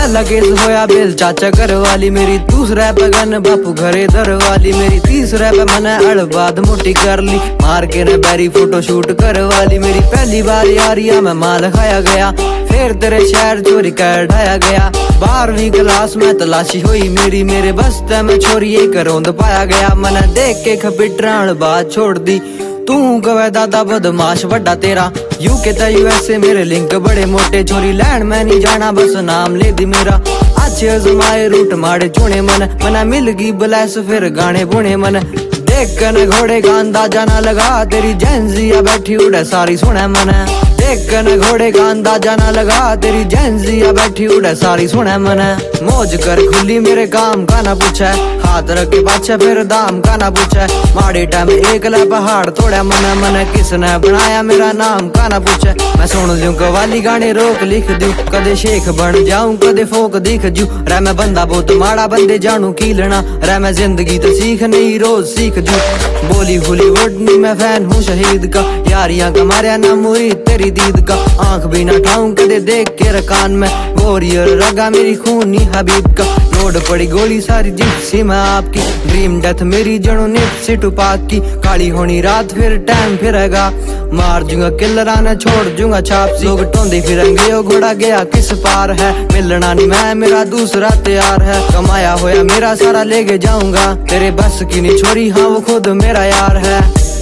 पहला केस होया बेल चाचा घर वाली मेरी, दूसरा पे गन बापू घरे दर वाली मेरी, तीसरा पे मैंने अड़बाद मोटी कर ली, मार के ने बैरी फोटो शूट कर वाली मेरी। पहली बार यारिया में माल खाया गया, फिर तेरे शहर चोरी कर ढाया गया। 12वीं क्लास में तलाशी हुई मेरी, मेरे बस्ते में छोरी एक रौंद पाया गया। मैंने देख के खपिटरान बात छोड़ दी, तू कवे दादा बदमाश बड़ा तेरा। यूके ता यूएसए मेरे लिंक बड़े मोटे, चोरी लैंड में नहीं जाना बस नाम ले दी मेरा। अच्छे अजमाए रूट मारे चुने मन, मना मिल गई ब्लैस फिर गाने बुने मन। देख कन घोड़े का अंदाजा ना लगा, तेरी जेंजिया बैठी उड़े सारी सुने मन। देख कन घोड़े का अंदाजा ना लगा, तेरी जेंजिया बैठी उड़े सारी सुने मन। मौज कर खुली मेरे काम का ना पूछे, हाथ रख के पाछे फिर दाम का ना पूछे। माड़ी टाइम एक ला पहाड़ तोड़ा मन, मन किसने बनाया मेरा नाम का ना पूछे। मैं सुन लूं कवाली गाने रोक लिख दूं, कदे शेख बन जाऊं कदे फोक दिख जू। रे मैं बंदा बहुत माड़ा बंदे जानू की लेना, रे मैं जिंदगी तो सीख नहीं रोज सीख जू। बोली हॉलीवुड नी मैं फैन हूँ शहीद का, यारियां का मारिया ना मुरीद तेरी दीद का। आंख भी ना ठाऊं कदे देख के रकान में, वॉरियर रगा मेरी खूनी हबीब का। लोड पड़ी गोली सारी जिप्सी में आपकी, ड्रीम डेथ मेरी जड़ों निप्सी टुपाक की। काली होनी रात फिर टाइम फिरेगा, मार जूंगा किलर आना छोड़ जूंगा छापसी। लोग टोंदी फिरेंगे ओ घोड़ा गया किस पार है, मिलना नहीं मैं मेरा दूसरा तैयार है। कमाया होया मेरा सारा लेके जाऊंगा, तेरे बस की नहीं छोरी हाँ वो खुद मेरा यार है।